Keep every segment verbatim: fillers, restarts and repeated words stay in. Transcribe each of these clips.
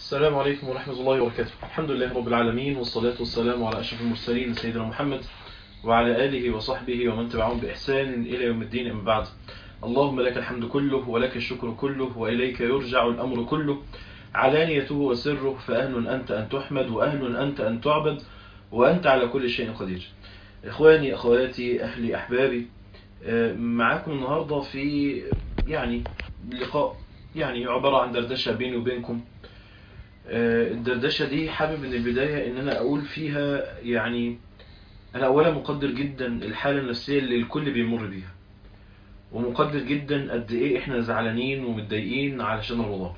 السلام عليكم ورحمة الله وبركاته. الحمد لله رب العالمين، والصلاة والسلام على أشرف المرسلين سيدنا محمد وعلى آله وصحبه ومن تبعهم بإحسان إلى يوم الدين. أما بعد، اللهم لك الحمد كله ولك الشكر كله وإليك يرجع الأمر كله، علانيته وسره، فأهل أنت أن تحمد وأهل أنت أن تعبد وأنت على كل شيء قدير. إخواني أخواتي أهلي أحبابي، معاكم النهاردة في يعني لقاء يعني عبارة عن دردشة بيني وبينكم. الدردشة دي حابب من البداية ان انا اقول فيها يعني انا اولا مقدر جدا الحالة النفسية اللي الكل بيمر بيها، ومقدر جدا قد ايه احنا زعلانين ومتضايقين علشان رمضان،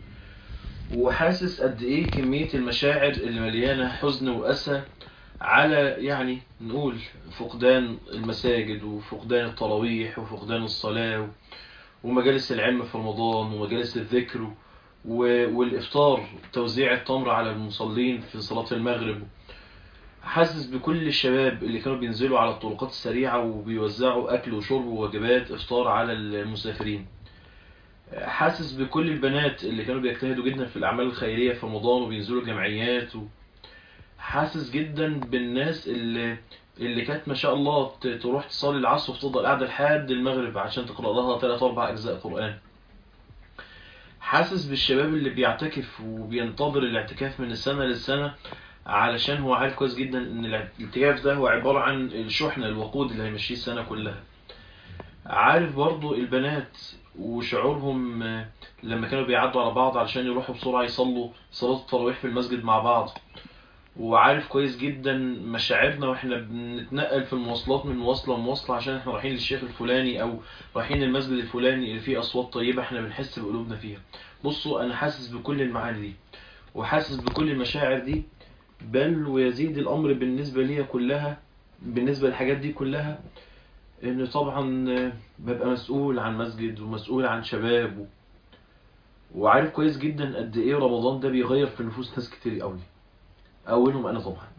وحاسس قد ايه كمية المشاعر اللي مليانة حزن وأسى على يعني نقول فقدان المساجد وفقدان التراويح وفقدان الصلاة ومجالس العلم في رمضان ومجالس الذكر والإفطار، توزيع التمر على المصلين في صلاة المغرب. حاسس بكل الشباب اللي كانوا بينزلوا على الطرقات السريعة وبيوزعوا أكل وشرب ووجبات إفطار على المسافرين. حاسس بكل البنات اللي كانوا بيجتهدوا جدا في الأعمال الخيرية في رمضان وبينزلوا جمعيات. حاسس جدا بالناس اللي اللي كانت ما شاء الله تروح تصلي العصر وتفضل قاعدة لحد المغرب عشان تقرأ لها ثلاث أربع أجزاء قرآن. حاسس بالشباب اللي بيعتكف وبينتظر الاعتكاف من السنة للسنة، علشان هو عارف كويس جدا ان الاعتكاف ده هو عبارة عن الشحنة الوقود اللي هيمشيه السنة كلها. عارف برضو البنات وشعورهم لما كانوا بيعدوا على بعض علشان يروحوا بسرعة يصلوا صلاة التراويح في المسجد مع بعض. وعارف كويس جدا مشاعرنا واحنا بنتنقل في المواصلات من مواصلة لمواصلة عشان احنا رايحين للشيخ الفلاني او رايحين المسجد الفلاني اللي فيه اصوات طيبة احنا بنحس بقلوبنا فيها. بصوا، انا حاسس بكل المعاني دي وحاسس بكل المشاعر دي، بل ويزيد الامر بالنسبة لي كلها بالنسبة للحاجات دي كلها ان طبعا ببقى مسؤول عن مسجد ومسؤول عن شباب و... وعارف كويس جدا قد ايه رمضان ده بيغير في نفوس ناس كتير قوي، اولهم انا طبعا.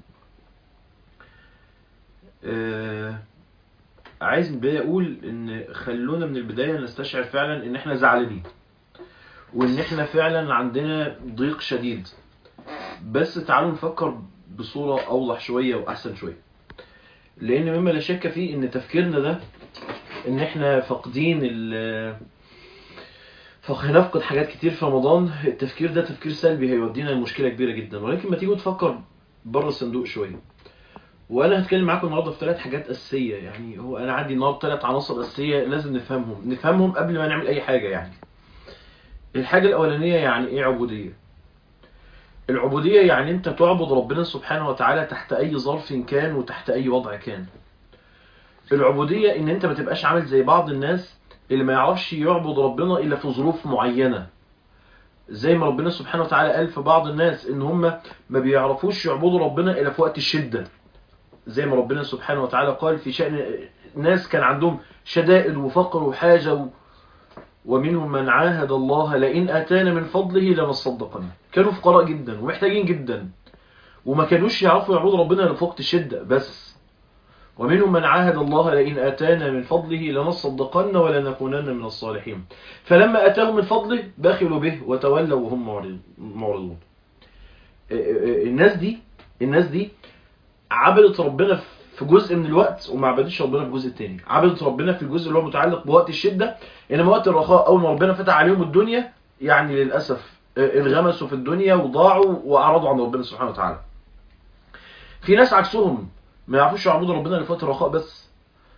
آه عايز من البداية اقول ان خلونا من البداية نستشعر فعلا ان احنا زعلانين وان احنا فعلا عندنا ضيق شديد، بس تعالوا نفكر بصورة اوضح شوية واحسن شوية. لان مما لا شك فيه ان تفكيرنا ده ان احنا فاقدين ال فهنفقد حاجات كتير في رمضان. التفكير ده تفكير سلبي هيودينا لمشكلة كبيرة جدا. ولكن ما تيجوا تفكر بره الصندوق شوية. وانا هتكلم معاكم النهارده في ثلاث حاجات اساسيه. يعني هو انا عندي النهارده ثلاث عناصر اساسيه لازم نفهمهم نفهمهم قبل ما نعمل اي حاجه. يعني الحاجه الاولانيه، يعني ايه عبوديه؟ العبوديه يعني انت تعبد ربنا سبحانه وتعالى تحت اي ظرف كان وتحت اي وضع كان. العبوديه ان انت ما تبقاش عامل زي بعض الناس اللي ما يعرفش يعبد ربنا الا في ظروف معينه، زي ما ربنا سبحانه وتعالى قال في بعض الناس ان هم ما بيعرفوش يعبدوا ربنا الا في وقت الشده، زي ما ربنا سبحانه وتعالى قال في شأن ناس كان عندهم شدائد وفقر وحاجة و... ومنهم من عاهد الله لئن آتانا من فضله لنصدقن. كانوا فقراء جدا ومحتاجين جدا وما كانوش يعرفوا يعبدوا ربنا إلا في وقت الشدة بس. ومنهم من عاهد الله لئن آتانا من فضله لنصدقن ولنكونن من الصالحين، فلما آتاهم من فضله بخلوا به وتولوا وهم معرضون. الناس دي الناس دي عبدت ربنا في جزء من الوقت وما عبدتش ربنا في الجزء الثاني. عبدت ربنا في الجزء اللي هو متعلق بوقت الشدة، انما وقت الرخاء اول ما ربنا فتح عليهم الدنيا يعني للاسف انغمسوا في الدنيا وضاعوا واعرضوا عن ربنا سبحانه وتعالى. في ناس عكسهم ما يعرفوش يعبدوا ربنا في وقت الرخاء بس،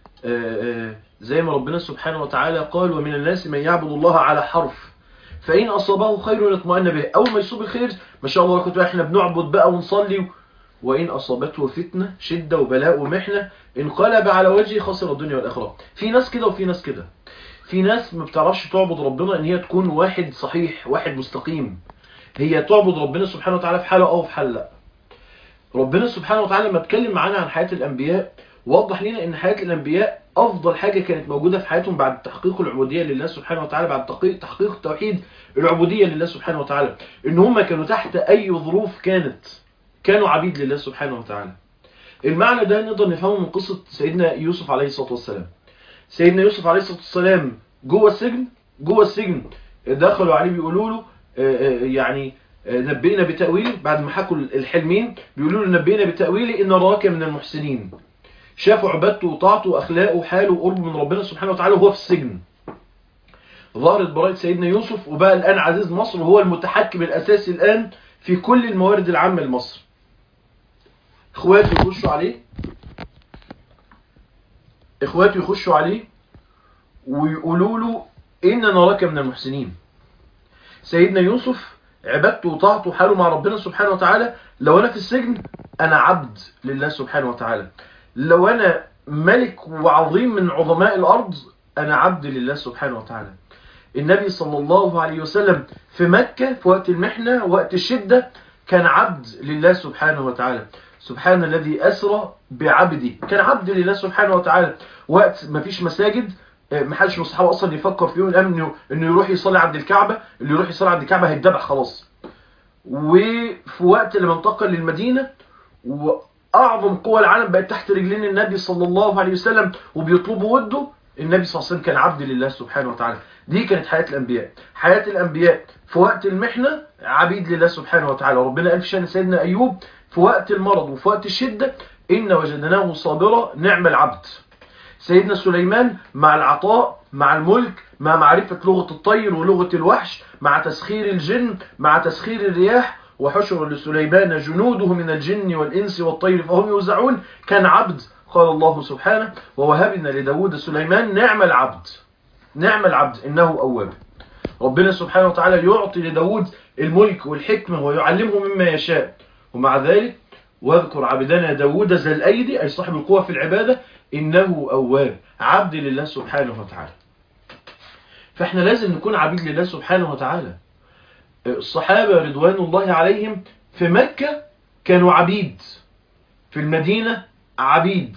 زي ما ربنا سبحانه وتعالى قال ومن الناس من يعبد الله على حرف فإن أصابه خير يطمئن به. أول ما يصيب الخير ما شاء الله كنت احنا بنعبد بقى ونصلي، وإن أصابته فتنة شدة وبلاء ومحنة انقلب على وجهه خسر الدنيا والآخرة. في ناس كده وفي ناس كده. في ناس ما بتعرفش تعبد ربنا ان هي تكون واحد صحيح واحد مستقيم، هي تعبد ربنا سبحانه وتعالى في حالة أو في حالة لا. ربنا سبحانه وتعالى لما اتكلم معانا عن حياة الأنبياء ووضح لنا ان حياة الأنبياء أفضل حاجة كانت موجودة في حياتهم بعد تحقيق العبودية لله سبحانه وتعالى، بعد تحقيق التوحيد العبودية لله سبحانه وتعالى، ان هم كانوا تحت أي ظروف كانت كانوا عبيد لله سبحانه وتعالى. المعنى ده نقدر نفهمه من قصة سيدنا يوسف عليه الصلاة والسلام. سيدنا يوسف عليه الصلاة والسلام جوه السجن جوه السجن دخلوا عليه بيقولوا له يعني نبئنا بتأويله، بعد ما حكوا الحلمين بيقولوا له نبئنا بتأويله إن نراك من المحسنين. شافوا عبادته وطاعته وأخلاقه وحاله وقربه من ربنا سبحانه وتعالى وهو في السجن. ظهرت براءة سيدنا يوسف وبقى الآن عزيز مصر وهو المتحكم الأساسي الآن في كل الموارد العامة لمصر. اخواته يخشوا عليه اخواته يخشوا عليه ويقولوا له إن نراك من المحسنين. سيدنا يوسف عبادته وطاعته وحاله مع ربنا سبحانه وتعالى، لو أنا في السجن أنا عبد لله سبحانه وتعالى، لو أنا ملك وعظيم من عظماء الأرض أنا عبد لله سبحانه وتعالى. النبي صلى الله عليه وسلم في مكة في وقت المحنة وقت الشدة كان عبد لله سبحانه وتعالى. سبحان الذي أسرى بعبده، كان عبد لله سبحانه وتعالى. وقت ما فيش مساجد ما حدش من الصحابه اصلا يفكر في يوم الامن انه انه يروح يصلي عند الكعبه، اللي يروح يصلي عند الكعبه هيتذبح خلاص. وفي وقت لما انتقل للمدينه واعظم قوى العالم بقت تحت رجلين النبي صلى الله عليه وسلم وبيطلبوا وده، النبي صلى الله عليه وسلم كان عبد لله سبحانه وتعالى. دي كانت حياه الانبياء. حياه الانبياء في وقت المحنه عبيد لله سبحانه وتعالى. ربنا قال في شان سيدنا ايوب في وقت المرض وفي وقت الشده ان وجدناه صابرا نعم العبد. سيدنا سليمان مع العطاء مع الملك مع معرفة لغة الطير ولغة الوحش مع تسخير الجن مع تسخير الرياح وحشر لسليمان جنوده من الجن والإنس والطير فهم يوزعون كان عبد. قال الله سبحانه ووهبنا لداود سليمان نعم العبد نعم العبد إنه أواب. ربنا سبحانه وتعالى يعطي لداود الملك والحكمة ويعلمه مما يشاء، ومع ذلك واذكر عبدنا داود ذا الأيدي أي صاحب القوة في العبادة إنه أواب، عبد لله سبحانه وتعالى. فإحنا لازم نكون عبيد لله سبحانه وتعالى. الصحابة رضوان الله عليهم في مكة كانوا عبيد، في المدينة عبيد،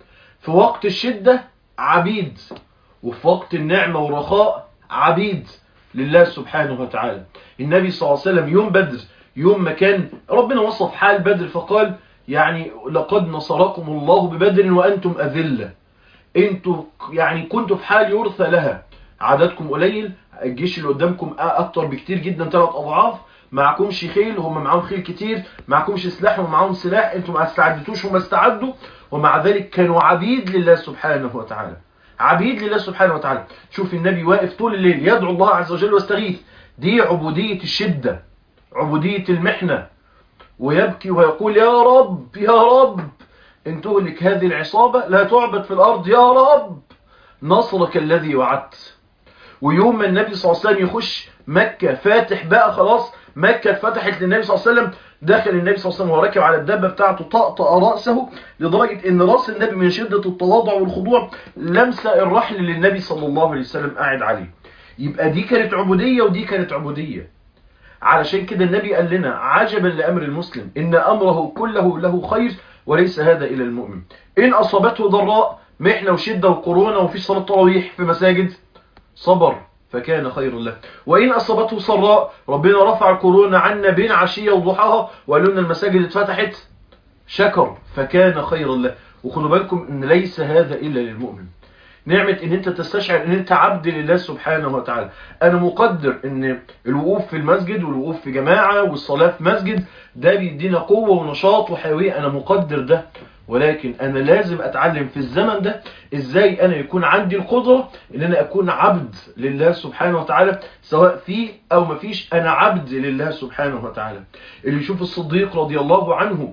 في وقت الشدة عبيد، وفي وقت النعمة والرخاء عبيد لله سبحانه وتعالى. النبي صلى الله عليه وسلم يوم بدر، يوم ما كان ربنا وصف حال بدر فقال يعني لقد نصركم الله ببدر وأنتم أذلة، انتوا يعني كنتوا في حال يرثى لها، عددكم قليل، الجيش اللي قدامكم اكتر بكتير جدا ثلاث اضعاف، معكمش خيل هم معاهم خيل كتير، معكمش سلاح هم معاهم سلاح، انتوا ما استعدتوش هم استعدوا، ومع ذلك كانوا عبيد لله سبحانه وتعالى. عبيد لله سبحانه وتعالى. شوف النبي واقف طول الليل يدعو الله عز وجل واستغيث، دي عبودية الشدة، عبودية المحنة، ويبكي ويقول يا رب يا رب ان تهلك هذه العصابة لا تعبد في الارض، يا رب نصرك الذي وعدت. ويوم ما النبي صلى الله عليه وسلم يخش مكة فاتح بقى خلاص، مكة اتفتحت للنبي صلى الله عليه وسلم، داخل النبي صلى الله عليه وسلم وراكب على الدابة بتاعته طأطأ رأسه لدرجة ان راس النبي من شدة التواضع والخضوع لمسة الرحل اللي النبي صلى الله عليه وسلم قاعد عليه. يبقى دي كانت عبودية ودي كانت عبودية. علشان كده النبي قال لنا عجبا لأمر المسلم إن أمره كله له خير وليس هذا إلى المؤمن. إن أصابته ضراء محنة وشدة وكورونا وفي صلاة تراويح في مساجد صبر فكان خير له، وإن أصابته سراء ربنا رفع الكورونا عنا بين عشية وضحاها وقال لنا المساجد اتفتحت شكر فكان خير له. وخدوا بالكم إن ليس هذا إلا للمؤمن. نعمة ان انت تستشعر ان انت عبد لله سبحانه وتعالى. انا مقدر ان الوقوف في المسجد والوقوف في جماعة والصلاة في مسجد ده بيدينا قوة ونشاط وحيوية، انا مقدر ده، ولكن انا لازم اتعلم في الزمن ده ازاي انا يكون عندي القدرة ان انا اكون عبد لله سبحانه وتعالى، سواء فيه او ما فيش انا عبد لله سبحانه وتعالى. اللي يشوف الصديق رضي الله عنه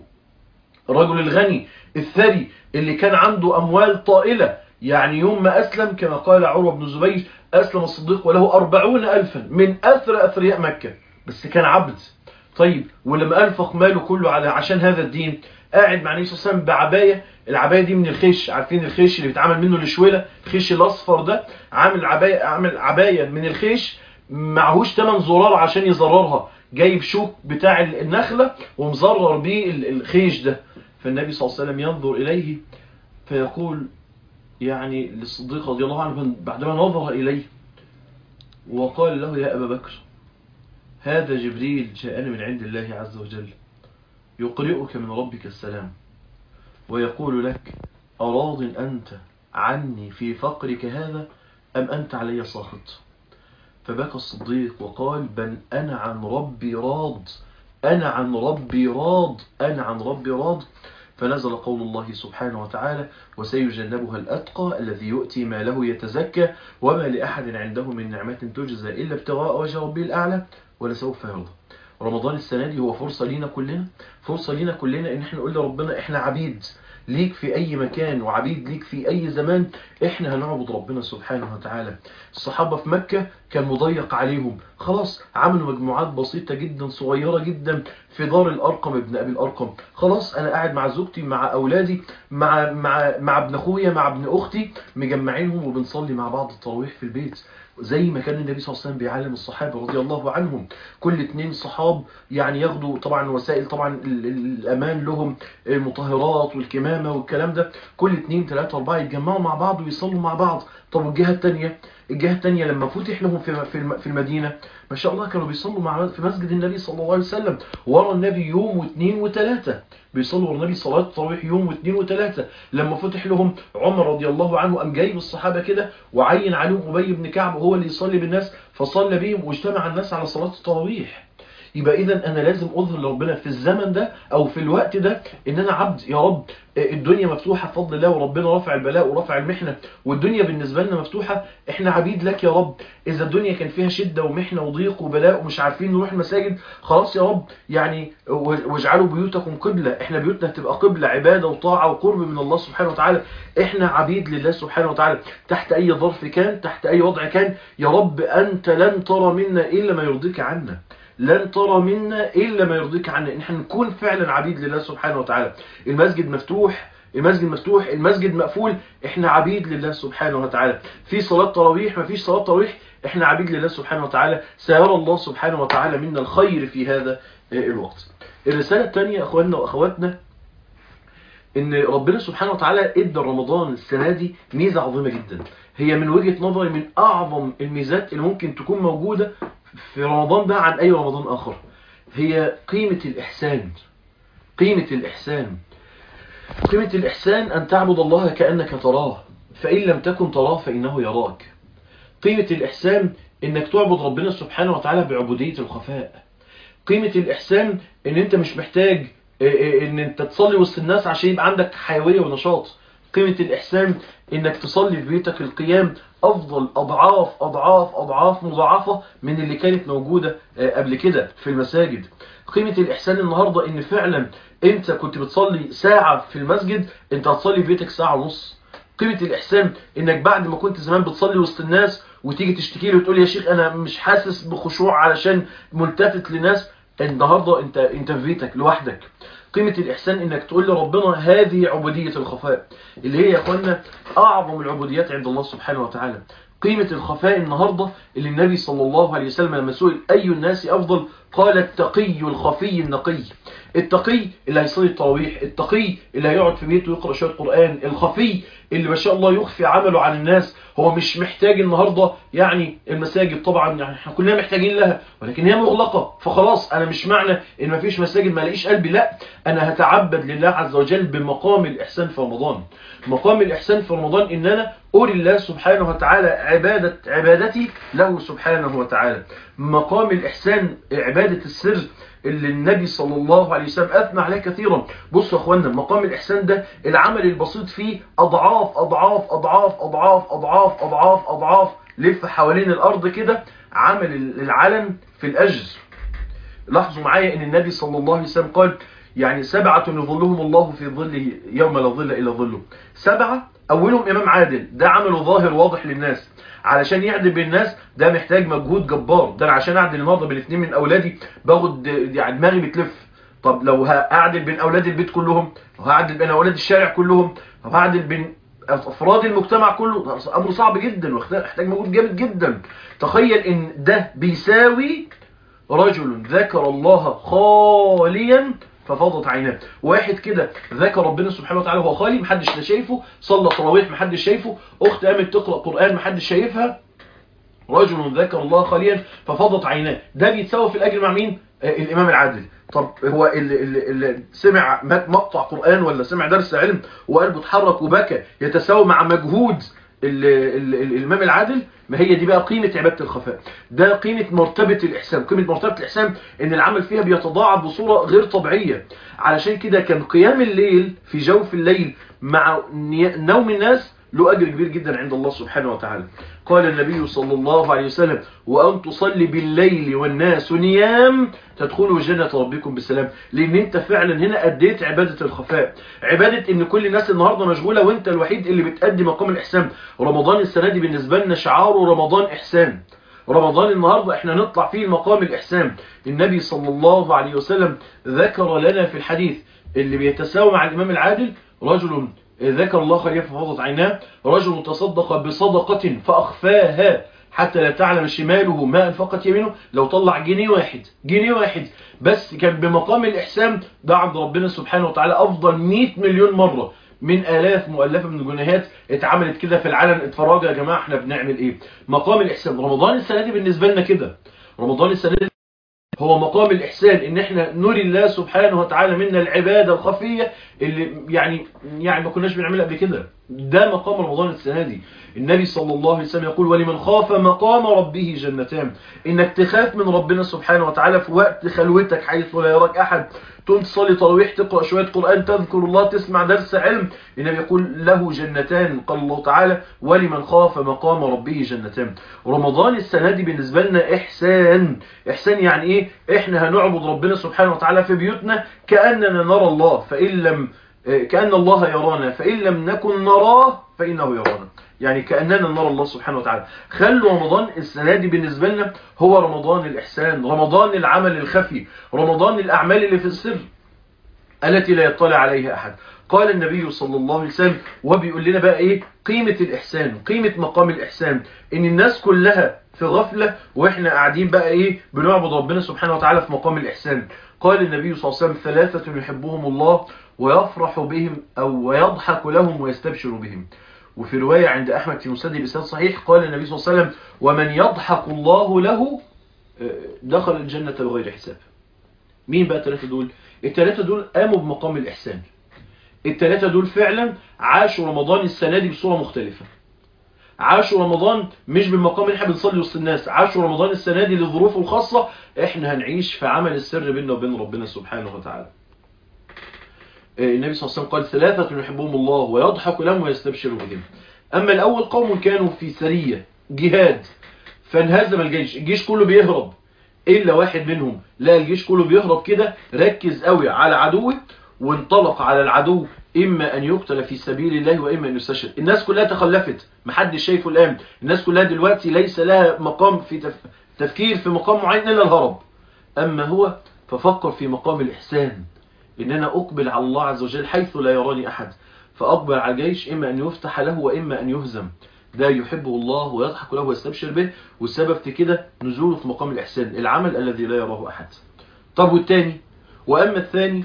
الرجل الغني الثري اللي كان عنده اموال طائلة، يعني يوم ما أسلم كما قال عروة بن الزبير أسلم الصديق وله أربعون ألفا من أثرى أثرياء مكة، بس كان عبد. طيب ولما أنفق ماله كله على عشان هذا الدين، قاعد مع النبي صلى الله عليه وسلم بعباية، العباية دي من الخيش، عارفين الخيش اللي بيتعمل منه الشويلة، الخيش الأصفر ده، عامل عباية عامل عباية من الخيش معهوش ثمن زرار عشان يزررها، جايب شوك بتاع النخلة ومزرر بيه الخيش ده. فالنبي صلى الله عليه وسلم ينظر إليه فيقول يعني للصديق رضي الله عنه بعدما نظر إليه وقال له يا أبا بكر هذا جبريل جاءني من عند الله عز وجل يقرئك من ربك السلام ويقول لك أراض أنت عني في فقرك هذا أم أنت علي ساخط؟ فبكى الصديق وقال بل أنا عن ربي راض، أنا عن ربي راض، أنا عن ربي راض. فنزل قول الله سبحانه وتعالى وسيجنبها الأتقى الذي يؤتي ماله يتزكى وما لأحد عنده من نعمة تجزى إلا ابتغاء وجه ربه الأعلى ولسوف يرضى. رمضان السنة دي هو فرصة لينا كلنا، فرصة لينا كلنا إن احنا نقول لربنا احنا عبيد ليك في أي مكان وعبيد ليك في أي زمان، احنا هنعبد ربنا سبحانه وتعالى. الصحابة في مكة كان مضيق عليهم، خلاص عملوا مجموعات بسيطة جدا صغيرة جدا في دار الأرقم ابن أبي الأرقم. خلاص أنا قاعد مع زوجتي مع أولادي مع مع مع ابن أخويا مع ابن أختي مجمعينهم وبنصلي مع بعض التراويح في البيت، زي ما كان النبي صلى الله عليه وسلم بيعلم الصحابة رضي الله عنهم. كل اتنين صحاب يعني ياخدوا طبعا وسائل طبعا الأمان لهم، المطهرات والكمامة والكلام ده، كل اتنين تلاتة أربعة يتجمعوا مع بعض ويصلوا مع بعض. طب الجهة التانية، الجهة التانية لما فتح لهم في في المدينة ما شاء الله كانوا بيصلوا مع في مسجد النبي صلى الله عليه وسلم ورا النبي يوم واثنين وثلاثة، بيصلوا ورا النبي صلاة التراويح يوم واثنين وثلاثة. لما فتح لهم عمر رضي الله عنه قام جايب الصحابة كده وعين عليهم أبي بن كعب وهو اللي يصلي بالناس، فصلى بيهم واجتمع الناس على صلاة التراويح. يبقى إذا أنا لازم أظهر لربنا في الزمن ده أو في الوقت ده إن أنا عبد. يا رب الدنيا مفتوحة بفضل الله وربنا رافع البلاء ورافع المحنة والدنيا بالنسبة لنا مفتوحة، إحنا عبيد لك يا رب. إذا الدنيا كان فيها شدة ومحنة وضيق وبلاء ومش عارفين نروح المساجد، خلاص يا رب يعني واجعلوا بيوتكم قبلة، إحنا بيوتنا هتبقى قبلة عبادة وطاعة وقرب من الله سبحانه وتعالى. إحنا عبيد لله سبحانه وتعالى تحت أي ظرف كان، تحت أي وضع كان. يا رب أنت لن ترى منا إلا ما يرضيك عنا، لن ترى منا إلا ما يرضيك عنا، إن احنا نكون فعلا عبيد لله سبحانه وتعالى. المسجد مفتوح، المسجد مفتوح، المسجد مقفول، احنا عبيد لله سبحانه وتعالى. في صلاة تراويح، ما فيش صلاة تراويح، احنا عبيد لله سبحانه وتعالى. سيرى الله سبحانه وتعالى منا الخير في هذا الوقت. الرسالة الثانية أخواننا وأخواتنا إن ربنا سبحانه وتعالى إدى رمضان السنة دي ميزة عظيمة جدا، هي من وجهة نظري من أعظم الميزات اللي ممكن تكون موجودة في رمضان ده عن أي رمضان آخر، هي قيمة الإحسان. قيمة الإحسان قيمة الإحسان أن تعبد الله كأنك تراه، فإن لم تكن تراه فإنه يراك. قيمة الإحسان إنك تعبد ربنا سبحانه وتعالى بعبودية الخفاء. قيمة الإحسان إن أنت مش محتاج إن أنت تصلي وسط الناس عشان يبقى عندك حيوية ونشاط. قيمة الإحسان إنك تصلي في بيتك القيام أفضل أضعاف أضعاف أضعاف مضاعفة من اللي كانت موجودة قبل كده في المساجد. قيمة الإحسان النهاردة إن فعلا أنت كنت بتصلي ساعة في المسجد أنت هتصلي في بيتك ساعة ونص. قيمة الإحسان إنك بعد ما كنت زمان بتصلي وسط الناس وتيجي تشتكي لي وتقول يا شيخ أنا مش حاسس بخشوع علشان ملتفت لناس، النهاردة أنت أنت في بيتك لوحدك. قيمة الإحسان إنك تقول لربنا هذه عبودية الخفاء اللي هي يا أخوانا أعظم العبوديات عند الله سبحانه وتعالى. قيمة الخفاء النهاردة اللي النبي صلى الله عليه وسلم لما سئل أي الناس أفضل قال التقي الخفي النقي. التقي اللي هيصلي التراويح، التقي اللي هيقعد في بيته ويقرأ شوية قرآن، الخفي اللي ما شاء الله يخفي عمله عن الناس. هو مش محتاج النهاردة يعني المساجد طبعا يعني احنا كلنا محتاجين لها ولكن هي مغلقة، فخلاص انا مش معنى ان ما فيش مساجد ما لاقيش قلبي، لا انا هتعبد لله عز وجل بمقام الإحسان في رمضان. مقام الإحسان في رمضان ان انا أري الله سبحانه وتعالى عبادة عبادتي له سبحانه وتعالى. مقام الإحسان عبادة السر اللي النبي صلى الله عليه وسلم أثنى عليه كثيرا. بصوا يا أخوانا مقام الإحسان ده العمل البسيط فيه أضعاف أضعاف أضعاف أضعاف أضعاف أضعاف أضعاف لف حوالين الأرض كده عمل العلن في الأجر. لاحظوا معايا أن النبي صلى الله عليه وسلم قال يعني سبعة يظلهم الله في ظله يوم لا ظل إلا ظله. سبعة أولهم إمام عادل، ده عمله ظاهر واضح للناس، علشان يعدل بين الناس ده محتاج مجهود جبار. ده عشان اعدل النهارده بين اثنين من اولادي باخد يعني دماغي بتلف. طب لو هعدل بين اولاد البيت كلهم، لو هعدل بين اولاد الشارع كلهم، لو هعدل بين افراد المجتمع كله، امر صعب جدا ويحتاج مجهود جامد جدا. تخيل ان ده بيساوي رجل ذكر الله خاليا ففاضت عيناه. واحد كده ذكر ربنا سبحانه وتعالى وهو خالي محدش لا شايفه، صلى تراويح محدش شايفه، اخت قامت تقرا قران محدش شايفها، رجل ذكر الله خاليا ففاضت عيناه. ده بيتساوي في الاجر مع مين؟ آه الامام العادل. طب هو اللي, اللي, اللي سمع مقطع قران ولا سمع درس علم وقلبه اتحرك وبكى يتساوي مع مجهود ال ال ال الإمام العادل، ما هي دي بقى قيمة عبادة الخفاء، ده قيمة مرتبة الإحسان. قيمة مرتبة الإحسان إن العمل فيها بيتضاعف بصورة غير طبيعية. علشان كده كان قيام الليل في جوف الليل مع نوم الناس له أجر كبير جدا عند الله سبحانه وتعالى. قال النبي صلى الله عليه وسلم: وأن تصلي بالليل والناس نيام تدخلوا جنة ربكم بالسلام. لأن أنت فعلا هنا أديت عبادة الخفاء، عبادة إن كل الناس النهاردة مشغولة وأنت الوحيد اللي بتأدي مقام الإحسان. رمضان السنة دي بالنسبة لنا شعاره رمضان إحسان. رمضان النهاردة احنا نطلع فيه مقام الإحسان. النبي صلى الله عليه وسلم ذكر لنا في الحديث اللي بيتساوى مع الإمام العادل: رجل ذكر الله خيرا ففاضت عيناه، رجل تصدق بصدقة فأخفاها حتى لا تعلم شماله ما أنفقت يمينه. لو طلع جنيه واحد جنيه واحد بس كان بمقام الإحسان، ده عند ربنا سبحانه وتعالى أفضل مئة مليون مرة من آلاف مؤلفة من الجنيهات اتعملت كده في العلن. اتفرجوا يا جماعة احنا بنعمل ايه. مقام الإحسان رمضان السنة دي بالنسبة لنا كده. رمضان السنة دي هو مقام الإحسان، إن إحنا نري الله سبحانه وتعالى منا العبادة الخفية اللي يعني يعني ما كناش بنعملها قبل كده. ده مقام رمضان السنة دي. النبي صلى الله عليه وسلم يقول: ولمن خاف مقام ربه جنتان. إنك تخاف من ربنا سبحانه وتعالى في وقت خلوتك حيث لا يراك أحد، تقوم تصلي تراويح، تقرأ شوية قرآن، تذكر الله، تسمع درس علم. النبي يقول: له جنتان. قال الله تعالى: ولمن خاف مقام ربه جنتان. رمضان السنة دي بالنسبة لنا إحسان. إحسان يعني إيه؟ إحنا هنعبد ربنا سبحانه وتعالى في بيوتنا كأننا نرى الله، فإن لم كأن الله يرانا فإن لم نكن نراه فإنه يرانا. يعني كأننا نرى الله سبحانه وتعالى. خلوا رمضان السنة دي بالنسبة لنا هو رمضان الإحسان، رمضان العمل الخفي، رمضان الأعمال اللي في السر التي لا يطلع عليها أحد. قال النبي صلى الله عليه وسلم وبيقول لنا بقى إيه قيمة الإحسان، قيمة مقام الإحسان، إن الناس كلها في غفلة وإحنا قاعدين بقى إيه بنعبد ربنا سبحانه وتعالى في مقام الإحسان. قال النبي صلى الله عليه وسلم: ثلاثة يحبهم الله ويفرح بهم أو ويضحك لهم ويستبشر بهم. وفي رواية عند أحمد في مسند بإسناد صحيح قال النبي صلى الله عليه وسلم: ومن يضحك الله له دخل الجنة بغير حساب. مين بقى الثلاثة دول؟ الثلاثة دول قاموا بمقام الإحسان. الثلاثة دول فعلا عاشوا رمضان السنة دي بصورة مختلفة. عاشوا رمضان مش بالمقام اللي احنا بنصلي وسط الناس، عاشوا رمضان السنة دي لظروفه الخاصة. احنا هنعيش في عمل السر بيننا وبين ربنا سبحانه وتعالى. النبي صلى الله عليه وسلم قال: ثلاثة يحبهم الله ويضحك لهم ويستبشر بهم. أما الأول قوم كانوا في سرية جهاد فانهزم الجيش، الجيش كله بيهرب إلا واحد منهم لا الجيش كله بيهرب كده، ركز قوي على عدوه وانطلق على العدو، إما أن يقتل في سبيل الله وإما أن يستشهد. الناس كلها تخلفت، محدش شايفه الآن. الناس كلها دلوقتي ليس لها مقام في تف... تفكير في مقام معين إلا الهرب. أما هو ففكر في مقام الإحسان، إن أنا أقبل على الله عز وجل حيث لا يراني أحد، فأقبل على الجيش إما أن يفتح له وإما أن يهزم. ده يحبه الله ويضحك له ويستبشر به، والسبب في كده نزوله في مقام الإحسان، العمل الذي لا يراه أحد. طب والتاني؟ وأما الثاني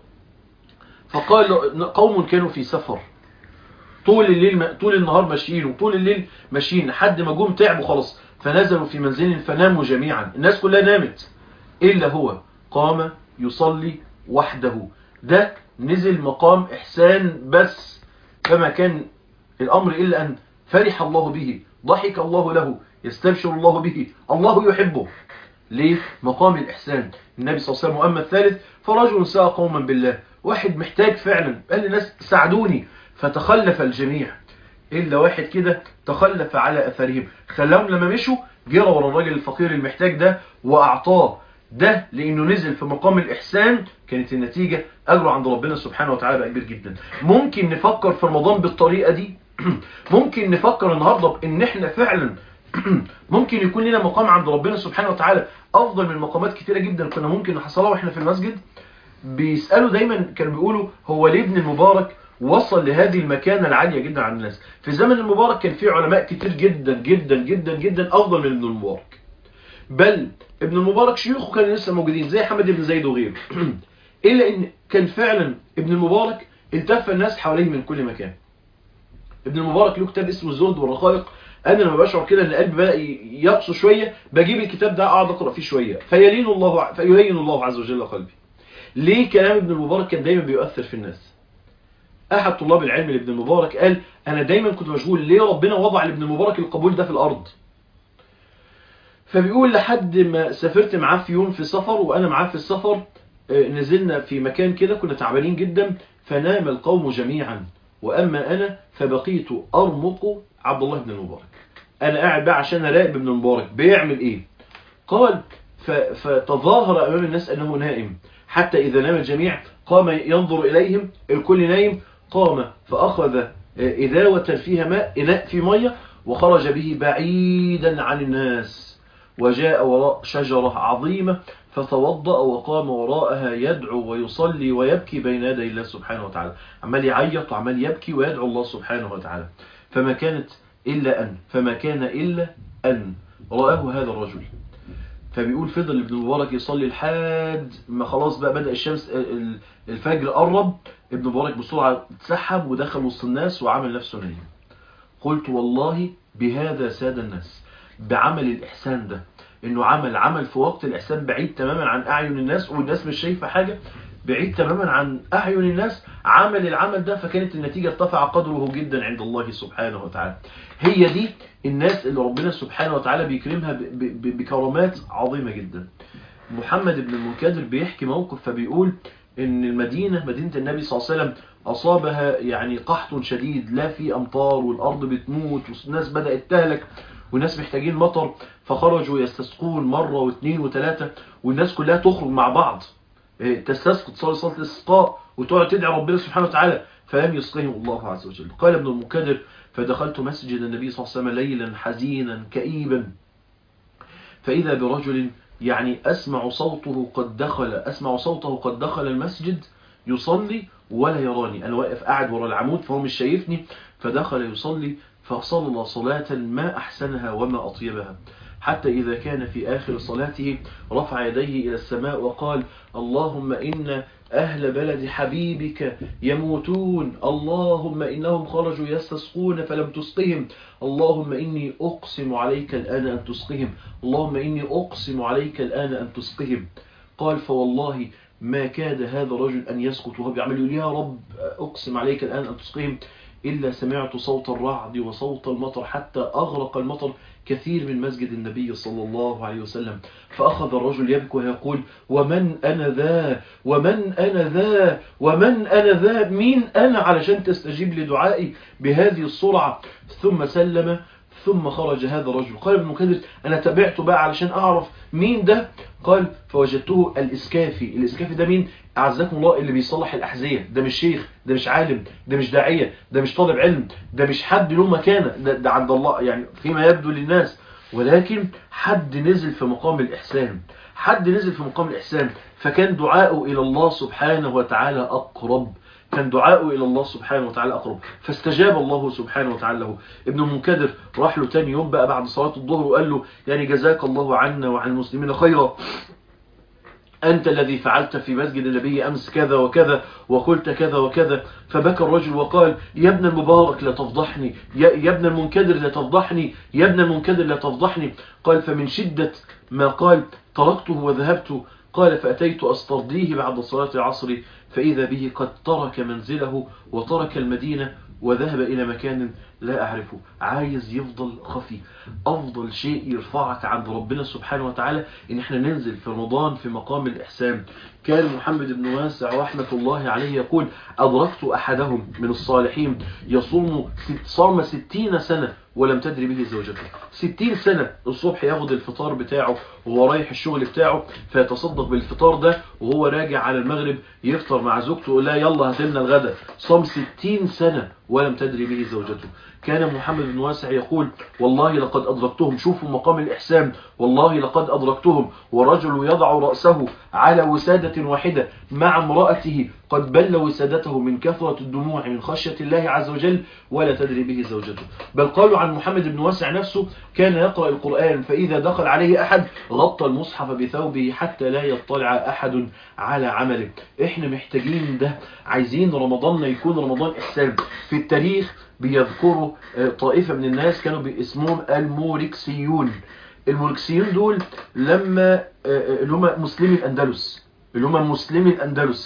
فقال: قوم كانوا في سفر طول الليل طول النهار ماشيين وطول الليل ماشيين لحد ما جم تعبوا خلاص، فنزلوا في منزل فناموا جميعا. الناس كلها نامت إلا هو قام يصلي وحده. ده نزل مقام إحسان بس، فما كان الأمر إلا أن فرح الله به، ضحك الله له، يستبشر الله به، الله يحبه. ليه؟ مقام الإحسان. النبي صلى الله عليه وسلم: وأما الثالث فرجل ساء قوما بالله. واحد محتاج فعلا، قال للناس ساعدوني، فتخلف الجميع إلا واحد كده تخلف على أثرهم، خلاهم لما مشوا جرى ورا الراجل الفقير المحتاج ده وأعطاه. ده لأنه نزل في مقام الإحسان، كانت النتيجة أجره عند ربنا سبحانه وتعالى بقى كبير جدا. ممكن نفكر في رمضان بالطريقة دي. ممكن نفكر النهاردة إن إحنا فعلا ممكن يكون لنا مقام عند ربنا سبحانه وتعالى أفضل من مقامات كتيرة جدا كنا ممكن نحصلها وإحنا في المسجد. بيسألوا دايما، كانوا بيقولوا هو ليه ابن المبارك وصل لهذه المكانة العالية جدا عن الناس؟ في زمن المبارك كان فيه علماء كتير جدا جدا جدا جدا أفضل من ابن المبارك، بل ابن المبارك شيوخه كانوا لسه موجودين زي حمد بن زيد وغيره. إلا إن كان فعلا ابن المبارك التف الناس حواليه من كل مكان. ابن المبارك له كتاب اسمه الزهد والرقائق. أنا لما بشعر كده إن قلبي بدأ يقسو شوية بجيب الكتاب ده أقعد أقرأ فيه شوية فيلين الله فيلين الله عز وجل قلبي. ليه كلام ابن المبارك كان دايما بيؤثر في الناس؟ أحد طلاب العلم لابن المبارك قال أنا دايما كنت مشغول ليه ربنا وضع لابن المبارك القبول ده في الأرض. فبيقول لحد ما سافرت معاه في يوم في سفر، وأنا معاه في السفر نزلنا في مكان كده كنا تعبانين جدا، فنام القوم جميعا وأما أنا فبقيت أرمق عبد الله بن المبارك. أنا قاعد بقى عشان أراقب ابن المبارك بيعمل إيه. قال فتظاهر أمام الناس أنه نائم، حتى إذا نام الجميع قام ينظر إليهم، الكل نايم، قام فأخذ إذاوة فيها ماء، إناء في مية، وخرج به بعيدا عن الناس، وجاء وراء شجرة عظيمة فتوضأ وقام وراءها يدعو ويصلي ويبكي بين يدي الله سبحانه وتعالى، عمال يعيط وعمال يبكي ويدعو الله سبحانه وتعالى. فما كانت إلا أن فما كان إلا أن رآه هذا الرجل. فبيقول فضل ابن مبارك يصلي لحد ما خلاص بقى بدأ الشمس الفجر قرب، ابن مبارك بسرعة اتسحب ودخل وسط الناس وعمل نفسه نايم. قلت والله بهذا ساد الناس، بعمل الإحسان ده، انه عمل عمل في وقت الإحسان بعيد تماما عن أعين الناس والناس مش شايفة حاجة، بعيد تماما عن أعين الناس، عمل العمل ده فكانت النتيجة ارتفع قدره جدا عند الله سبحانه وتعالى. هي دي الناس اللي ربنا سبحانه وتعالى بيكرمها بكرامات عظيمة جدا. محمد بن المنكدر بيحكي موقف فبيقول ان المدينة مدينة النبي صلى الله عليه وسلم أصابها يعني قحط شديد، لا في أمطار والأرض بتموت والناس بدأت تهلك والناس محتاجين مطر، فخرجوا يستسقون مرة واثنين وثلاثة والناس كلها تخرج مع بعض تستسقط صلاة صلاة الاستسقاء وتقعد تدعي ربنا سبحانه وتعالى، فلم يسقهم الله عز وجل. قال ابن المنكدر فدخلت مسجد النبي صلى الله عليه وسلم ليلا حزينا كئيبا، فإذا برجل يعني أسمع صوته قد دخل أسمع صوته قد دخل المسجد يصلي ولا يراني، أنا واقف قاعد ورا العمود فهو مش شايفني، فدخل يصلي فصلى صلاة ما أحسنها وما أطيبها، حتى إذا كان في آخر صلاته رفع يديه إلى السماء وقال اللهم إن أهل بلد حبيبك يموتون، اللهم إنهم خرجوا يستسقون فلم تسقهم، اللهم إني أقسم عليك الآن أن تسقهم، اللهم إني أقسم عليك الآن أن تسقهم. قال فوالله ما كاد هذا الرجل أن يسقط وهو بيعمل يقول يا رب أقسم عليك الآن أن تسقهم، إلا سمعت صوت الرعد وصوت المطر حتى أغرق المطر كثير من مسجد النبي صلى الله عليه وسلم. فأخذ الرجل يبكي ويقول ومن أنا ذا ومن أنا ذا ومن أنا ذا، مين أنا علشان تستجيب لدعائي بهذه السرعة؟ ثم سلم ثم خرج هذا الرجل. قال ابن مكدر أنا تابعته بقى علشان أعرف مين ده. قال فوجدته الإسكافي. الإسكافي ده مين؟ أعزكم الله اللي بيصلح الأحذية، ده مش شيخ، ده مش عالم، ده مش داعية، ده مش طالب علم، ده مش حد له مكانة، ده, ده عند الله يعني فيما يبدو للناس، ولكن حد نزل في مقام الإحسان، حد نزل في مقام الإحسان، فكان دعاؤه إلى الله سبحانه وتعالى أقرب، كان دعاؤه إلى الله سبحانه وتعالى أقرب، فاستجاب الله سبحانه وتعالى له. ابن منكدر راح له تاني يوم بقى بعد صلاة الظهر وقال له يعني جزاك الله عنا وعن المسلمين خيرا، أنت الذي فعلت في مسجد النبي أمس كذا وكذا وقلت كذا وكذا. فبكى الرجل وقال يا ابن المبارك لا تفضحني، يا, يا ابن المنكدر لا تفضحني، يا ابن المنكدر لا تفضحني. قال فمن شدة ما قال تركته وذهبت. قال فأتيت أسترضيه بعد صلاة العصر فإذا به قد ترك منزله وترك المدينة وذهب إلى مكان لا أعرفه. عايز يفضل خفي، أفضل شيء يرفعك عند ربنا سبحانه وتعالى إن احنا ننزل في رمضان في مقام الإحسان. كان محمد بن واسع رحمة الله عليه يقول أدركت أحدهم من الصالحين يصوم صام ستين سنة ولم تدري به زوجته. ستين سنة الصبح ياخد الفطار بتاعه وهو رايح الشغل بتاعه فيتصدق بالفطار ده، وهو راجع على المغرب يفطر مع زوجته لا يلا هاتلنا الغداء. صام ستين سنة ولم تدري به زوجته. كان محمد بن واسع يقول والله لقد أدركتهم، شوفوا مقام الإحسان، والله لقد أدركتهم ورجل يضع رأسه على وسادة واحدة مع امرأته قد بل وسادته من كثرة الدموع من خشية الله عز وجل ولا تدري به زوجته. بل قالوا عن محمد بن واسع نفسه كان يقرأ القرآن فإذا دخل عليه أحد غطى المصحف بثوبه حتى لا يطلع أحد على عمله. احنا محتاجين ده، عايزين رمضان يكون رمضان إحسان. في التاريخ بيذكروا طائفة من الناس كانوا باسمهم الموركسيون. الموركسيون دول لما اللي هم مسلمي الأندلس، اللي هم مسلمي الأندلس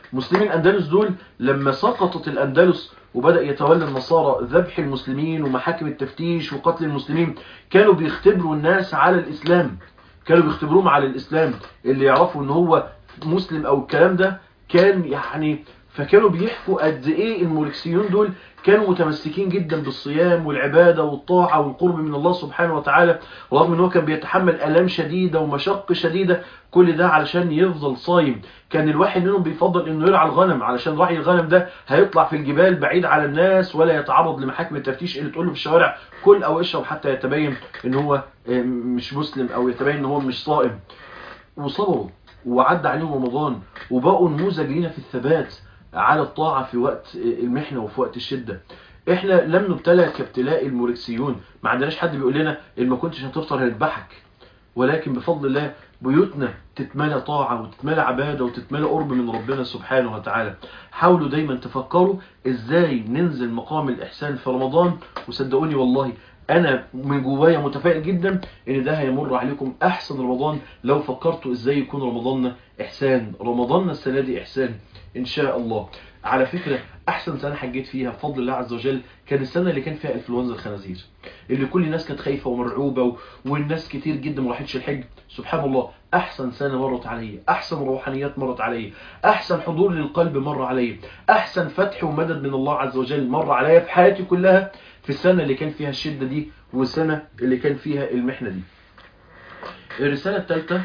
مسلمين الأندلس دول لما سقطت الأندلس وبدأ يتولى النصارى ذبح المسلمين ومحاكم التفتيش وقتل المسلمين، كانوا بيختبروا الناس على الإسلام، كانوا بيختبروهم على الإسلام، اللي يعرفوا ان هو مسلم او الكلام ده كان يعني. فكانوا بيحكوا قد ايه الموركسيون دول كانوا متمسكين جدا بالصيام والعبادة والطاعة والقرب من الله سبحانه وتعالى، رغم ان هو كان بيتحمل آلام شديدة ومشق شديدة، كل ده علشان يفضل صايم. كان الواحد منهم بيفضل انه يرعى الغنم، علشان راعي الغنم ده هيطلع في الجبال بعيد على الناس ولا يتعرض لمحاكم التفتيش اللي تقول له في الشوارع كل او اشرب حتى يتبين ان هو مش مسلم او يتبين ان هو مش صائم. وصبروا وعدى عليهم رمضان وبقوا نموذج لينا في الثبات على الطاعة في وقت المحنة وفي وقت الشدة. احنا لم نبتلى كابتلاء الموركسيون، ما عندناش حد بيقول لنا ان ما كنتش هتفطر هنذبحك، ولكن بفضل الله بيوتنا تتملى طاعة وتتملى عبادة وتتملى قرب من ربنا سبحانه وتعالى. حاولوا دايما تفكروا ازاي ننزل مقام الإحسان في رمضان، وصدقوني والله انا من جوايا متفائل جدا ان ده هيمر عليكم احسن رمضان لو فكرتوا ازاي يكون رمضاننا احسان. رمضاننا السنة دي احسان ان شاء الله. على فكرة احسن سنة حجيت فيها بفضل الله عز وجل كان السنة اللي كان فيها انفلونزا الخنازير، اللي كل الناس كانت خايفة ومرعوبة و... والناس كتير جدا ما راحتش الحج. سبحان الله، احسن سنة مرت علي، احسن روحانيات مرت علي، احسن حضور للقلب مر علي، احسن فتح ومدد من الله عز وجل مر علي في حياتي كلها في السنة اللي كان فيها الشدة دي والسنة اللي كان فيها المحنة دي. الرسالة الثالثة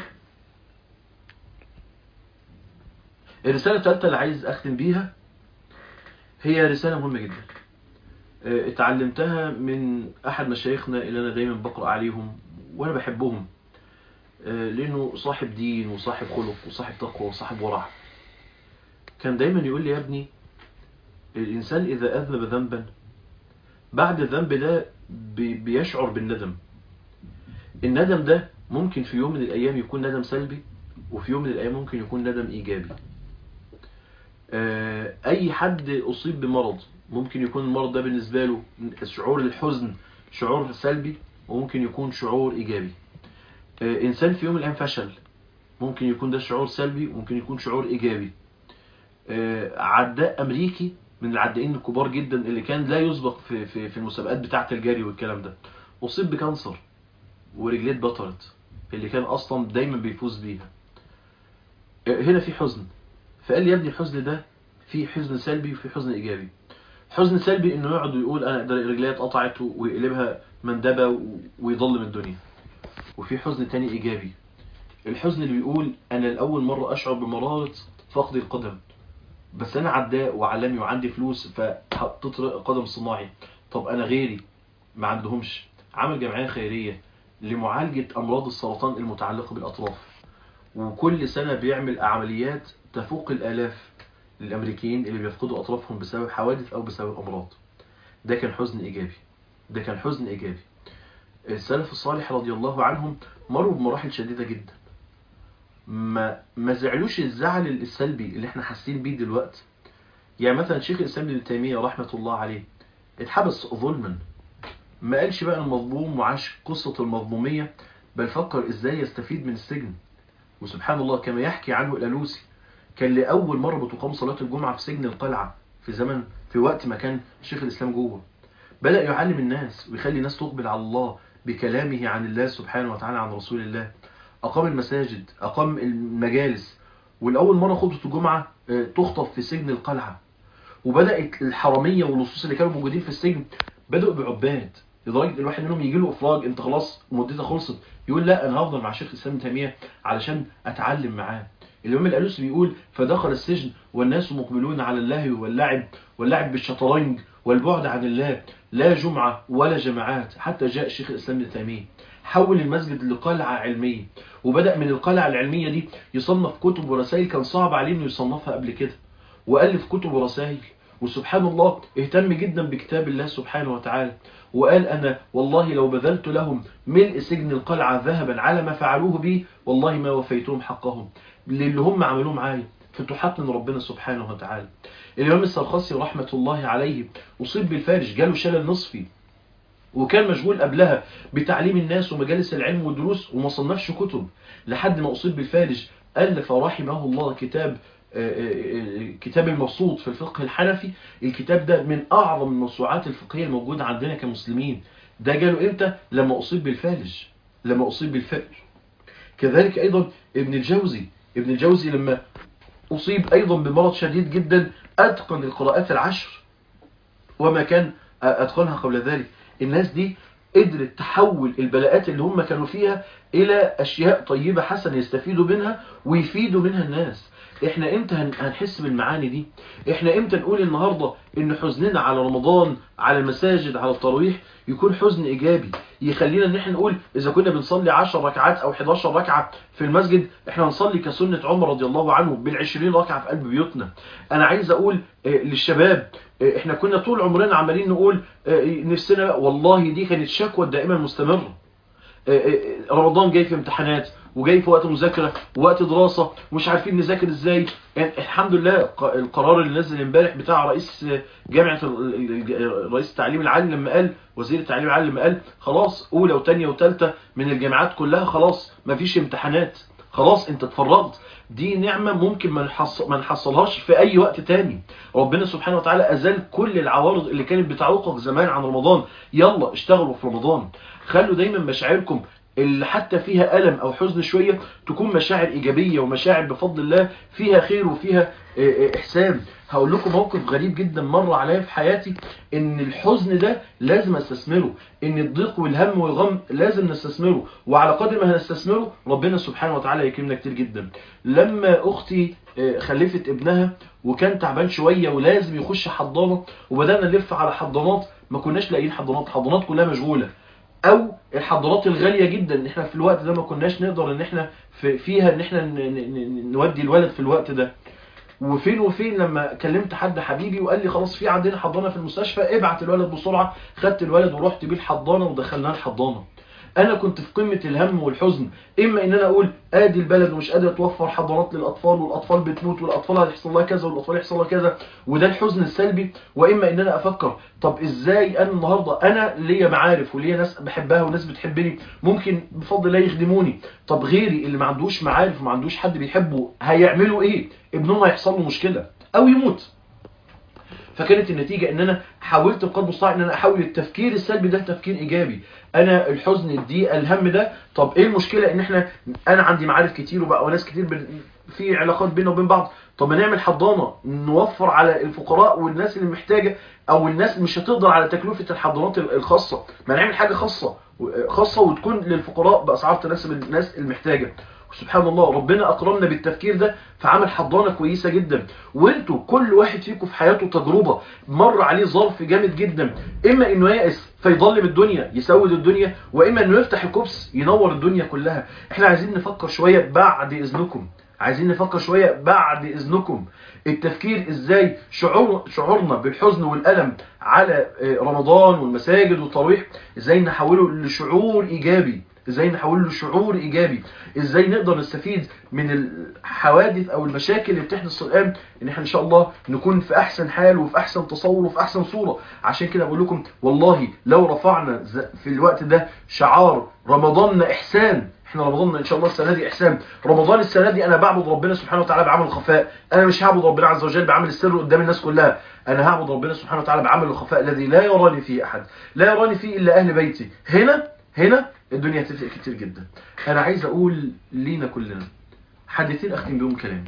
الرسالة الثالثة اللي عايز أختم بيها هي رسالة مهمة جدا اتعلمتها من أحد مشايخنا اللي أنا دايما بقرأ عليهم وأنا بحبهم، لأنه صاحب دين وصاحب خلق وصاحب تقوى وصاحب ورع. كان دايما يقول لي يا ابني، الإنسان إذا أذنب ذنبا بعد الذنب ده بيشعر بالندم. الندم ده ممكن في يوم من الأيام يكون ندم سلبي، وفي يوم من الأيام ممكن يكون ندم إيجابي. أي حد أصيب بمرض ممكن يكون المرض ده بالنسبة له شعور الحزن شعور سلبي، وممكن يكون شعور إيجابي. إنسان في يوم من الأيام فشل ممكن يكون ده شعور سلبي وممكن يكون شعور إيجابي. عداء أمريكي من العدائين الكبار جدا اللي كان لا يسبق في, في, في المسابقات بتاعة الجري والكلام ده، أصيب بكانسر ورجليه اتبطرت اللي كان أصلا دايما بيفوز بيها. هنا في حزن، فقال لي يا ابني الحزن ده في حزن سلبي وفي حزن إيجابي. حزن سلبي إنه يقعد ويقول أنا رجليه اتقطعت ويقلبها مندبة ويضل من الدنيا، وفي حزن تاني إيجابي، الحزن اللي بيقول أنا لأول مرة أشعر بمرارة فقد القدم، بس أنا عداء وعلمي وعندي فلوس فحطيت قدم صناعي. طب أنا غيري ما عندهمش، عمل جمعية خيرية لمعالجة أمراض السرطان المتعلقة بالأطراف، وكل سنة بيعمل عمليات تفوق الآلاف للأمريكيين اللي بيفقدوا أطرافهم بسبب حوادث أو بسبب أمراض. ده كان حزن إيجابي، ده كان حزن إيجابي. السلف الصالح رضي الله عنهم مروا بمراحل شديدة جدا، ما ما زعلوش الزعل السلبي اللي احنا حاسين بيه دلوقتي. يعني مثلا شيخ الإسلام ابن تيمية رحمة الله عليه اتحبس ظلما، ما قالش بقى المظلوم وعاش قصة المظلومية، بل فكر ازاي يستفيد من السجن. وسبحان الله كما يحكي عنه الألوسي، كان لأول مرة بتقام صلاة الجمعة في سجن القلعة في زمن في وقت ما كان شيخ الإسلام جوه، بدأ يعلم الناس ويخلي الناس تقبل على الله بكلامه عن الله سبحانه وتعالى عن رسول الله. أقام المساجد، أقام المجالس، والأول مرة خطبة الجمعة تخطب في سجن القلعة. وبدأت الحرامية واللصوص اللي كانوا موجودين في السجن بدأوا بعباد، لدرجة الواحد منهم يجي له إفراج، أنت خلاص مدتها خلصت، يقول لا أنا هفضل مع شيخ الإسلام تيمية علشان أتعلم معاه. الإمام الألوسي بيقول فدخل السجن والناس مقبلون على اللهو واللعب واللعب بالشطرنج والبعد عن الله، لا جمعة ولا جماعات، حتى جاء شيخ الإسلام ابن تيمية حول المسجد لقلعة علمية، وبدأ من القلعة العلمية دي يصنف كتب ورسائل كان صعب عليه إنه يصنفها قبل كده، وألف كتب ورسائل. وسبحان الله اهتم جدا بكتاب الله سبحانه وتعالى، وقال أنا والله لو بذلت لهم ملء سجن القلعة ذهبا على ما فعلوه بي والله ما وفيتهم حقهم اللي هم عملوه معايا، فتوحات من ربنا سبحانه وتعالى. الإمام السرخسي رحمة الله عليه أصيب بالفارج، جاله شلل نصفي، وكان مشغول قبلها بتعليم الناس ومجالس العلم والدروس وما صنفش كتب، لحد ما أصيب بالفارج ألف رحمه الله كتاب كتاب المبسوط في الفقه الحنفي، الكتاب ده من أعظم الموسوعات الفقهية الموجودة عندنا كمسلمين. ده جاله إمتى؟ لما أصيب بالفالج، لما أصيب بالفقر. كذلك أيضا ابن الجوزي، ابن الجوزي لما أصيب أيضا بمرض شديد جدا أتقن القراءات العشر وما كان أتقنها قبل ذلك. الناس دي قدرت تحول البلاءات اللي هم كانوا فيها إلى أشياء طيبة حسنة يستفيدوا منها ويفيدوا منها الناس. احنا امتى هنحس بالمعاني دي؟ احنا امتى نقول النهاردة ان حزننا على رمضان، على المساجد، على التراويح يكون حزن ايجابي يخلينا ان احنا نقول اذا كنا بنصلي عشر ركعات او حداشر ركعة في المسجد، احنا نصلي كسنة عمر رضي الله عنه بالعشرين ركعة في قلب بيوتنا. انا عايز اقول للشباب، احنا كنا طول عمرنا عمالين نقول نفسنا، والله دي كانت شكوى دائما مستمرة، رمضان جاي في امتحانات وجاي في وقت مذاكرة ووقت دراسة ومش عارفين نذاكر ازاي. يعني الحمد لله القرار اللي نزل امبارح بتاع رئيس جامعة رئيس التعليم العالي لما قال، وزير التعليم العالي لما قال خلاص اولى وثانيه وثالثه من الجامعات كلها خلاص مفيش امتحانات، خلاص انت اتفرغت. دي نعمة ممكن ما نحصل ما نحصلهاش في اي وقت تاني. ربنا سبحانه وتعالى ازال كل العوارض اللي كانت بتعوقك زمان عن رمضان. يلا اشتغلوا في رمضان، خلوا دايما مشاعركم اللي حتى فيها ألم أو حزن شوية تكون مشاعر إيجابية ومشاعر بفضل الله فيها خير وفيها إحسان. هقول لكم موقف غريب جدا مر عليا في حياتي، إن الحزن ده لازم استثمره، إن الضيق والهم والغم لازم نستثمره، وعلى قدر ما هنستثمره ربنا سبحانه وتعالى يكرمنا كتير جدا. لما أختي خلفت ابنها وكان تعبان شوية ولازم يخش حضانة، وبدأنا نلف على حضانات ما كناش لاقيين حضانات، حضانات كلها مشغولة، او الحضانات الغالية جدا احنا في الوقت ده ما كناش نقدر ان احنا في فيها ان احنا نودي الولد في الوقت ده. وفين وفين لما كلمت حد حبيبي وقال لي خلاص في عندنا حضانة في المستشفى ابعت الولد بسرعة، خدت الولد ورحت بيه الحضانة ودخلناه الحضانة. انا كنت في قمة الهم والحزن، اما ان انا اقول ادي البلد ومش قادر توفر حضانات للاطفال والاطفال بتموت والاطفال هيحصل لها كذا والاطفال هيحصل لها كذا، وده الحزن السلبي، واما ان انا افكر طب ازاي انا النهارده انا ليا معارف وليا ناس بحبها وناس بتحبني ممكن بفضل الله يخدموني، طب غيري اللي ما عندوش معارف وما عندوش حد بيحبه هيعملوا ايه؟ ابنهم هيحصل له مشكلة او يموت. فكانت النتيجة ان انا حاولت بقدر المستطاع ان انا احول التفكير السلبي ده تفكير ايجابي. انا الحزن الضيق الهم ده، طب ايه المشكلة ان احنا انا عندي معارف كتير وبقى وناس كتير في علاقات بيننا وبين بعض، طب ما نعمل حضانة نوفر على الفقراء والناس اللي محتاجة او الناس مش هتقدر على تكلفة الحضانات الخاصة، ما نعمل حاجة خاصة خاصة وتكون للفقراء باسعار تناسب الناس المحتاجة. سبحان الله ربنا أكرمنا بالتفكير ده فعمل حضانة كويسة جدا. وانتوا كل واحد فيكم في حياته تجربة مر عليه ظرف جامد جدا، إما إنه يأس فيضلم الدنيا يسود الدنيا، وإما إنه يفتح الكبس ينور الدنيا كلها. احنا عايزين نفكر شوية بعد إذنكم، عايزين نفكر شوية بعد إذنكم التفكير إزاي شعور شعورنا بالحزن والألم على رمضان والمساجد والتراويح إزاي نحوله لشعور إيجابي، ازاي نحوله لشعور ايجابي، ازاي نقدر نستفيد من الحوادث او المشاكل اللي بتحدث الان ان احنا ان شاء الله نكون في احسن حال وفي احسن تصور وفي احسن صورة. عشان كده بقول لكم والله لو رفعنا في الوقت ده شعار رمضاننا احسان، احنا رمضاننا ان شاء الله السنه دي احسان، رمضان السنه دي انا بعبد ربنا سبحانه وتعالى بعمل الخفاء، انا مش هعبد ربنا عز وجل بعمل السر قدام الناس كلها، انا هعبد ربنا سبحانه وتعالى بعمل الخفاء الذي لا يراني فيه احد، لا يراني فيه الا اهل بيتي. هنا هنا الدنيا هتفرق كتير جدا. انا عايز اقول لينا كلنا حدثين اختم بيهم كلام.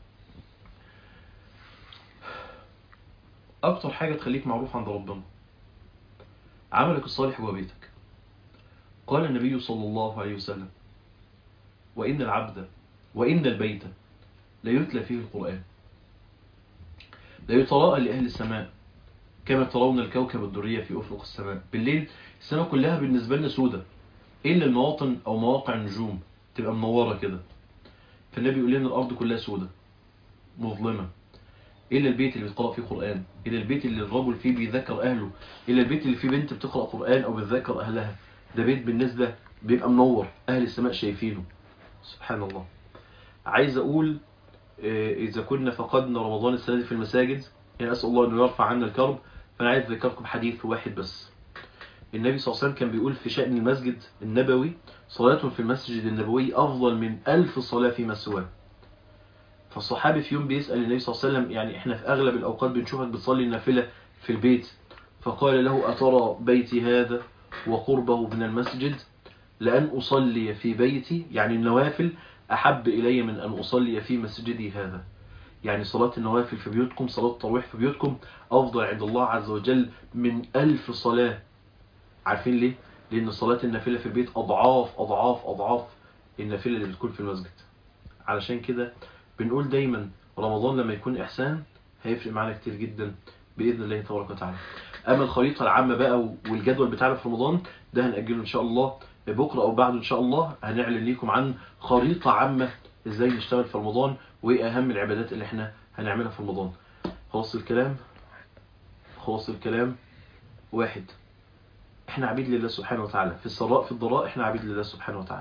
اكتر حاجة تخليك معروف عند ربنا عملك الصالح جوه بيتك. قال النبي صلى الله عليه وسلم وإن العبد وإن البيت لا يتلى فيه القرآن لا يتراءى لأهل السماء كما ترون الكوكب الدرية في أفق السماء. بالليل السماء كلها بالنسبة لنا سودة إلا المواطن أو مواقع النجوم تبقى منورة كده. فالنبي يقول لنا الأرض كلها سودة مظلمة إلا البيت اللي بيتقرأ فيه قرآن، إلا البيت اللي الرجل فيه بيذكر أهله، إلا البيت اللي فيه بنت بتقرأ قرآن أو بتذكر أهلها. ده بيت بالنسبة بيبقى منور، أهل السماء شايفينه. سبحان الله. عايز أقول إذا كنا فقدنا رمضان السنة دي في المساجد، يعني أسأل الله أنه يرفع عنا الكرب، فأنا عايز أذكركم حديث واحد بس. النبي صلى الله عليه وسلم كان بيقول في شأن المسجد النبوي صلاة في المسجد النبوي أفضل من ألف صلاة فيما سواه. فالصحابي في يوم بيسأل النبي صلى الله عليه وسلم، يعني احنا في اغلب الاوقات بنشوفك بتصلي النافلة في البيت، فقال له أترى بيتي هذا وقربه من المسجد لأن أصلي في بيتي، يعني النوافل أحب إلي من أن أصلي في مسجدي هذا. يعني صلاة النوافل في بيوتكم، صلاة التراويح في بيوتكم أفضل عند الله عز وجل من ألف صلاة. عارفين ليه؟ لأن صلاة النافلة في البيت أضعاف أضعاف أضعاف النافلة اللي بتكون في المسجد. علشان كده بنقول دايما رمضان لما يكون إحسان هيفرق معنا كتير جدا بإذن الله تبارك وتعالى. أما الخريطة العامة بقى والجدول بتاعنا في رمضان ده هنأجله إن شاء الله بكرة أو بعده إن شاء الله. هنعلن لكم عن خريطة عامة إزاي نشتغل في رمضان وإيه أهم العبادات اللي إحنا هنعملها في رمضان. خلاص الكلام خلاص الكلام واحد، إحنا عبيد لله سبحانه وتعالى، في السراء في الضراء إحنا عبيد لله سبحانه وتعالى.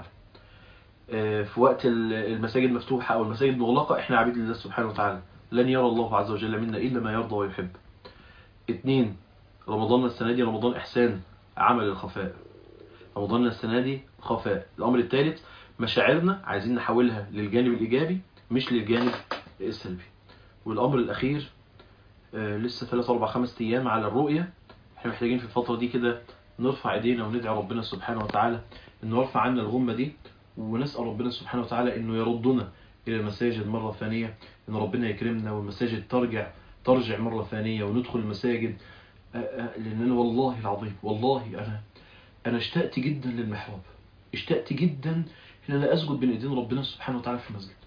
في وقت المساجد مفتوحة أو المساجد مغلقة إحنا عبيد لله سبحانه وتعالى، لن يرى الله عز وجل منا إلا ما يرضى ويحب. اتنين، رمضان السنة دي رمضان إحسان عمل الخفاء، رمضان السنة دي خفاء. الأمر الثالث، مشاعرنا عايزين نحولها للجانب الإيجابي مش للجانب السلبي. والأمر الأخير آه لسه ثلاثة أربعة خمس أيام على الرؤية، احنا محتاجين في الفترة دي كده نرفع ايدينا وندعي ربنا سبحانه وتعالى انه يرفع عنا الغمة دي، ونسأل ربنا سبحانه وتعالى انه يردنا الى المساجد مرة ثانية، ان ربنا يكرمنا والمساجد ترجع ترجع مرة ثانية وندخل المساجد. لان والله العظيم والله انا انا اشتقت جدا للمحراب، اشتقت جدا ان انا اسجد بين ايدين ربنا سبحانه وتعالى في المسجد.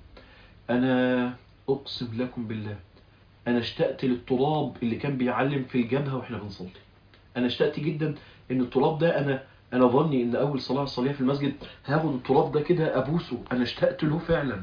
انا اقسم لكم بالله انا اشتقت للتراب اللي كان بيعلم في الجبهة واحنا بنصلي. انا اشتقت جدا ان التراب ده انا انا ظني ان اول صلاة صليها في المسجد هاخد التراب ده كده ابوسه. انا اشتقت له فعلا.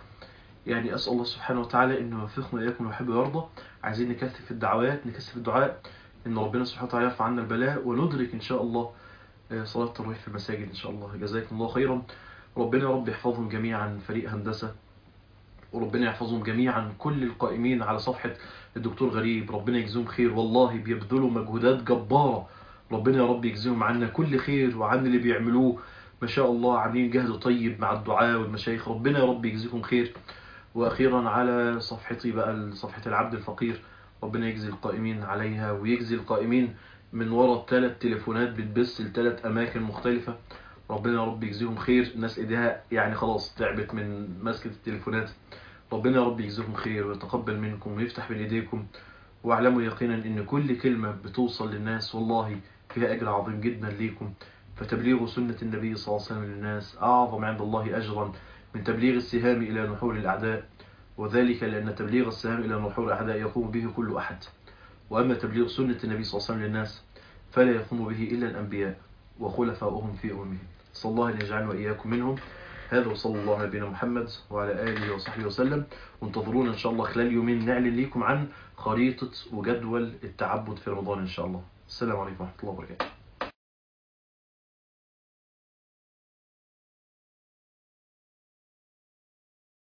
يعني اسال الله سبحانه وتعالى انه يوفقنا اياكم ويحب ويرضى. عايزين نكثف في الدعوات نكثف الدعاء ان ربنا سبحانه وتعالى يرفع عنا البلاء وندرك ان شاء الله صلاة التراويح في المساجد ان شاء الله. جزاكم الله خيرا. ربنا يا رب يحفظهم جميعا فريق هندسة، وربنا يحفظهم جميعا كل القائمين على صفحة الدكتور غريب. ربنا يجزيهم خير، والله بيبذلوا مجهودات جبارة. ربنا يا رب يجزيهم عنا كل خير وعن اللي بيعملوه ما شاء الله، عاملين جهد طيب مع الدعاء والمشايخ. ربنا يا رب يجزيكم خير. واخيرا على صفحتي بقى صفحة العبد الفقير، ربنا يجزي القائمين عليها ويجزي القائمين من وراء ثلاث تليفونات بتبث لثلاث اماكن مختلفة. ربنا يا رب يجزيهم خير. الناس ايديها يعني خلاص تعبت من مسكة التليفونات. ربنا يا رب يجزيكم خير ويتقبل منكم ويفتح بين ايديكم. واعلموا يقينا ان كل كلمة بتوصل للناس والله فيها اجر عظيم جدا ليكم. فتبليغ سنة النبي صلى الله عليه وسلم للناس اعظم عند الله اجرا من تبليغ السهام الى نحور الاعداء، وذلك لان تبليغ السهام الى نحور الاعداء يقوم به كل احد، واما تبليغ سنة النبي صلى الله عليه وسلم للناس فلا يقوم به الا الانبياء وخلفاؤهم في اممهم. صلى الله ان يجعلنا واياكم منهم. هذا وصلى الله على نبينا محمد وعلى آله وصحبه وسلم. وانتظرونا إن شاء الله خلال يومين نعلن لكم عن خريطة وجدول التعبد في رمضان إن شاء الله. السلام عليكم ورحمة الله وبركاته.